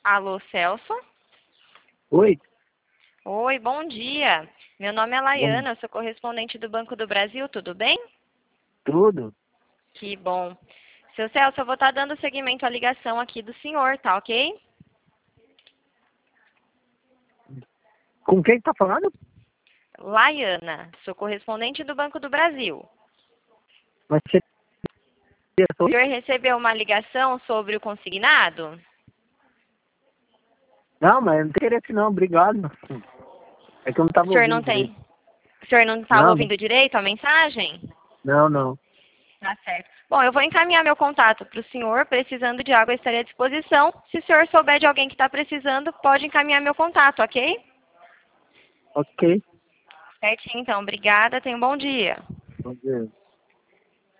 Alô, Celso? Oi, Oi, bom dia. Meu nome é bom, Laiana, eu sou correspondente do Banco do Brasil, tudo bem? tudo? Que bom. Seu Celso, eu vou estar dando seguimento à ligação aqui do senhor, tá ok? Com quem tá falando? Laiana, sou correspondente do Banco do Brasil. Mas você O senhor recebeu uma ligação sobre o consignado? Não, mas não tem interesse não, obrigado. É que eu não O tava senhor ouvindo não direito. tem. O senhor não estava Não, ouvindo direito a mensagem? não. Tá certo. Bom, eu vou encaminhar meu contato para o senhor. Precisando de água, eu estarei à disposição. Se o senhor souber de alguém que está precisando, pode encaminhar meu contato, ok? Ok. Certinho, então. Obrigada. Tenha um bom dia. Vamos ver.